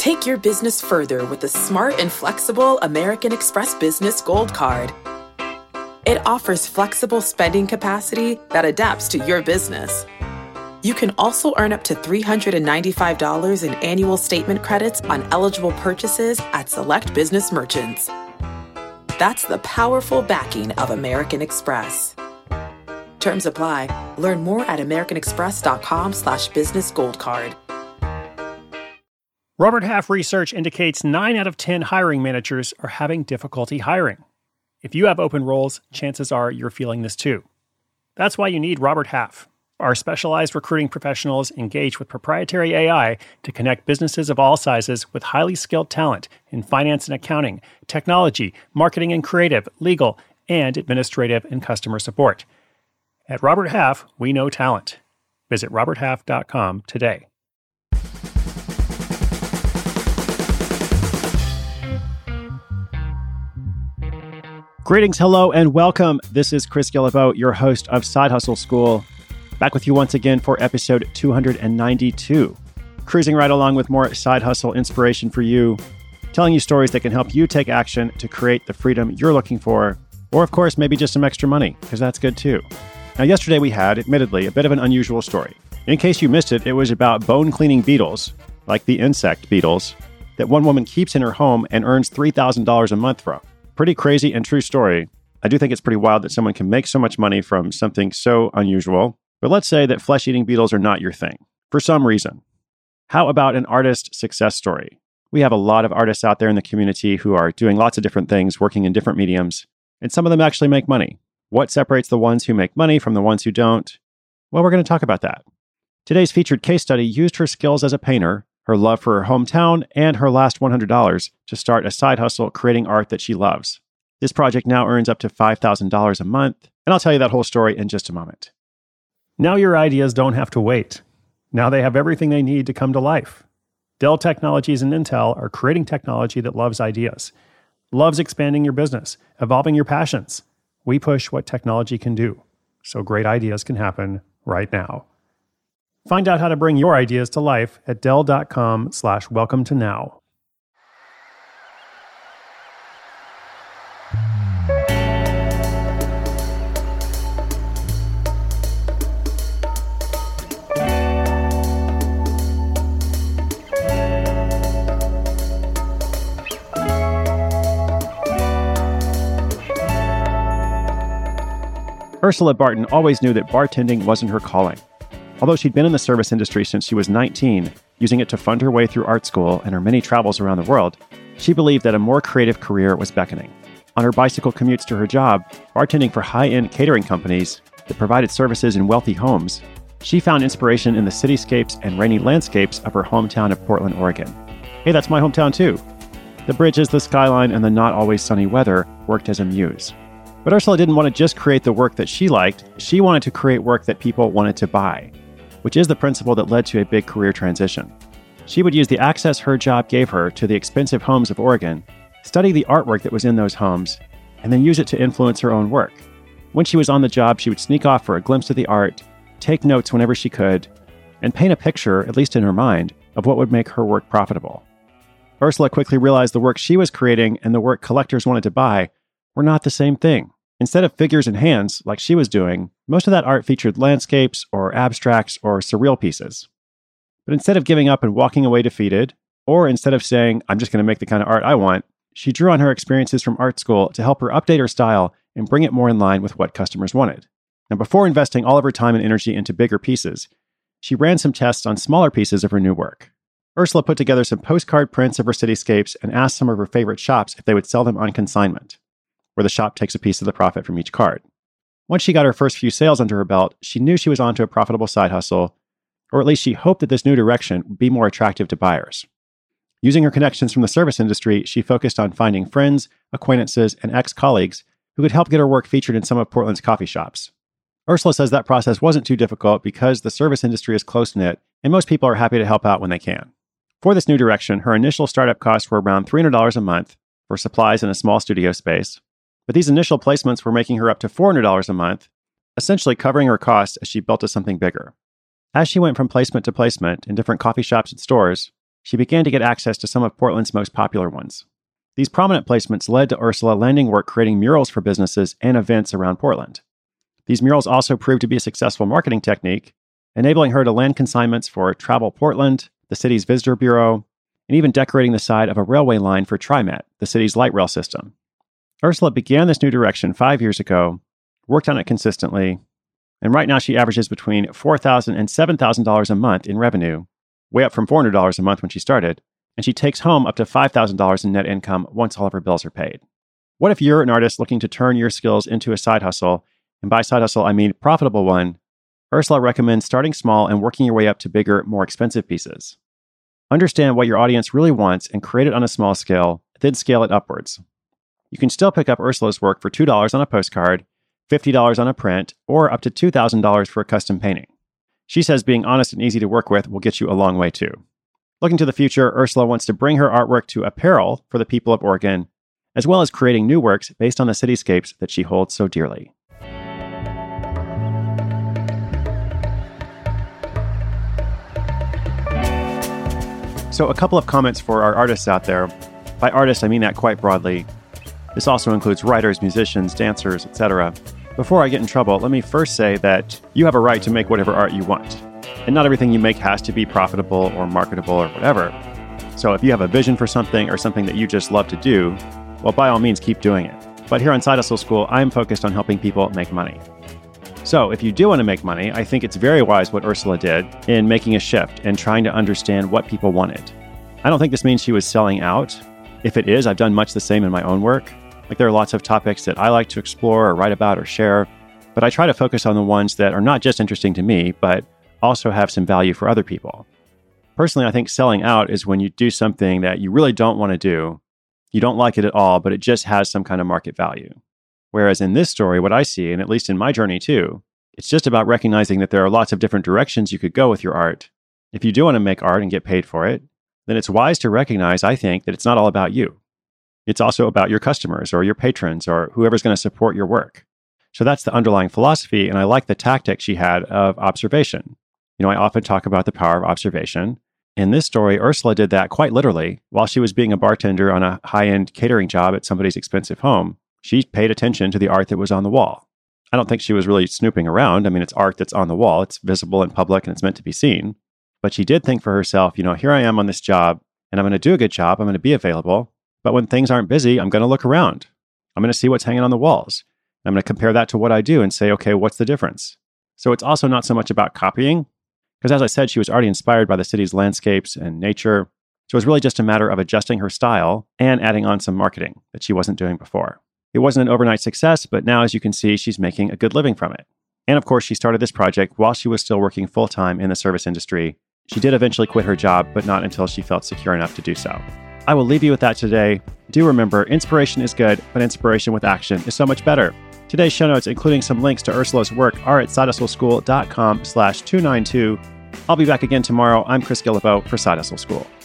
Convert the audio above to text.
Take your business further with the smart and flexible American Express Business Gold Card. It offers flexible spending capacity that adapts to your business. You can also earn up to $395 in annual statement credits on eligible purchases at select business merchants. That's the powerful backing of American Express. Terms apply. Learn more at americanexpress.com/businessgoldcard. Robert Half research indicates 9 out of 10 hiring managers are having difficulty hiring. If you have open roles, chances are you're feeling this too. That's why you need Robert Half. Our specialized recruiting professionals engage with proprietary AI to connect businesses of all sizes with highly skilled talent in finance and accounting, technology, marketing and creative, legal, and administrative and customer support. At Robert Half, we know talent. Visit roberthalf.com today. Greetings, hello, and welcome. This is Chris Guillebeau, your host of Side Hustle School. Back with you once again for episode 292. Cruising right along with more side hustle inspiration for you, telling you stories that can help you take action to create the freedom you're looking for, or of course, maybe just some extra money, because that's good too. Now, yesterday we had, admittedly, a bit of an unusual story. In case you missed it, it was about bone-cleaning beetles, like the insect beetles, that one woman keeps in her home and earns $3,000 a month from. Pretty crazy and true story. I do think it's pretty wild that someone can make so much money from something so unusual. But let's say that flesh-eating beetles are not your thing, for some reason. How about an artist success story? We have a lot of artists out there in the community who are doing lots of different things, working in different mediums, and some of them actually make money. What separates the ones who make money from the ones who don't? Well, we're going to talk about that. Today's featured case study used her skills as a painter, her love for her hometown, and her last $100 to start a side hustle creating art that she loves. This project now earns up to $5,000 a month, and I'll tell you that whole story in just a moment. Now your ideas don't have to wait. Now they have everything they need to come to life. Dell Technologies and Intel are creating technology that loves ideas, loves expanding your business, evolving your passions. We push what technology can do, so great ideas can happen right now. Find out how to bring your ideas to life at Dell.com/welcome to now. Ursula Barton always knew that bartending wasn't her calling. Although she'd been in the service industry since she was 19, using it to fund her way through art school and her many travels around the world, she believed that a more creative career was beckoning. On her bicycle commutes to her job, bartending for high-end catering companies that provided services in wealthy homes, she found inspiration in the cityscapes and rainy landscapes of her hometown of Portland, Oregon. Hey, that's my hometown too. The bridges, the skyline, and the not always sunny weather worked as a muse. But Ursula didn't want to just create the work that she liked, she wanted to create work that people wanted to buy, which is the principle that led to a big career transition. She would use the access her job gave her to the expensive homes of Oregon, study the artwork that was in those homes, and then use it to influence her own work. When she was on the job, she would sneak off for a glimpse of the art, take notes whenever she could, and paint a picture, at least in her mind, of what would make her work profitable. Ursula quickly realized the work she was creating and the work collectors wanted to buy were not the same thing. Instead of figures and hands, like she was doing, most of that art featured landscapes or abstracts or surreal pieces. But instead of giving up and walking away defeated, or instead of saying, I'm just going to make the kind of art I want, she drew on her experiences from art school to help her update her style and bring it more in line with what customers wanted. Now, before investing all of her time and energy into bigger pieces, she ran some tests on smaller pieces of her new work. Ursula put together some postcard prints of her cityscapes and asked some of her favorite shops if they would sell them on consignment, where the shop takes a piece of the profit from each card. Once she got her first few sales under her belt, she knew she was onto a profitable side hustle, or at least she hoped that this new direction would be more attractive to buyers. Using her connections from the service industry, she focused on finding friends, acquaintances, and ex-colleagues who could help get her work featured in some of Portland's coffee shops. Ursula says that process wasn't too difficult because the service industry is close-knit and most people are happy to help out when they can. For this new direction, her initial startup costs were around $300 a month for supplies and a small studio space. But these initial placements were making her up to $400 a month, essentially covering her costs as she built to something bigger. As she went from placement to placement in different coffee shops and stores, she began to get access to some of Portland's most popular ones. These prominent placements led to Ursula landing work creating murals for businesses and events around Portland. These murals also proved to be a successful marketing technique, enabling her to land consignments for Travel Portland, the city's visitor bureau, and even decorating the side of a railway line for TriMet, the city's light rail system. Ursula began this new direction 5 years ago, worked on it consistently, and right now she averages between $4,000 and $7,000 a month in revenue, way up from $400 a month when she started, and she takes home up to $5,000 in net income once all of her bills are paid. What if you're an artist looking to turn your skills into a side hustle? And by side hustle, I mean profitable one. Ursula recommends starting small and working your way up to bigger, more expensive pieces. Understand what your audience really wants and create it on a small scale, then scale it upwards. You can still pick up Ursula's work for $2 on a postcard, $50 on a print, or up to $2,000 for a custom painting. She says being honest and easy to work with will get you a long way too. Looking to the future, Ursula wants to bring her artwork to apparel for the people of Oregon, as well as creating new works based on the cityscapes that she holds so dearly. So a couple of comments for our artists out there. By artists, I mean that quite broadly. This also includes writers, musicians, dancers, etc. Before I get in trouble, let me first say that you have a right to make whatever art you want. And not everything you make has to be profitable or marketable or whatever. So if you have a vision for something or something that you just love to do, well, by all means, keep doing it. But here on Side Hustle School, I'm focused on helping people make money. So if you do want to make money, I think it's very wise what Ursula did in making a shift and trying to understand what people wanted. I don't think this means she was selling out. If it is, I've done much the same in my own work. Like there are lots of topics that I like to explore or write about or share, but I try to focus on the ones that are not just interesting to me, but also have some value for other people. Personally, I think selling out is when you do something that you really don't want to do. You don't like it at all, but it just has some kind of market value. Whereas in this story, what I see, and at least in my journey too, it's just about recognizing that there are lots of different directions you could go with your art. If you do want to make art and get paid for it, then it's wise to recognize, I think, that it's not all about you. It's also about your customers or your patrons or whoever's going to support your work. So that's the underlying philosophy, and I like the tactic she had of observation. You know, I often talk about the power of observation. In this story, Ursula did that quite literally. While she was being a bartender on a high-end catering job at somebody's expensive home, she paid attention to the art that was on the wall. I don't think she was really snooping around. I mean, it's art that's on the wall. It's visible in public and it's meant to be seen. But she did think for herself, you know, here I am on this job and I'm going to do a good job. I'm going to be available. But when things aren't busy, I'm going to look around. I'm going to see what's hanging on the walls. I'm going to compare that to what I do and say, okay, what's the difference? So it's also not so much about copying, because as I said, she was already inspired by the city's landscapes and nature. So it was really just a matter of adjusting her style and adding on some marketing that she wasn't doing before. It wasn't an overnight success, but now, as you can see, she's making a good living from it. And of course, she started this project while she was still working full-time in the service industry. She did eventually quit her job, but not until she felt secure enough to do so. I will leave you with that today. Do remember, inspiration is good, but inspiration with action is so much better. Today's show notes, including some links to Ursula's work, are at sidehustleschool.com/292. I'll be back again tomorrow. I'm Chris Guillebeau for Side Hustle School.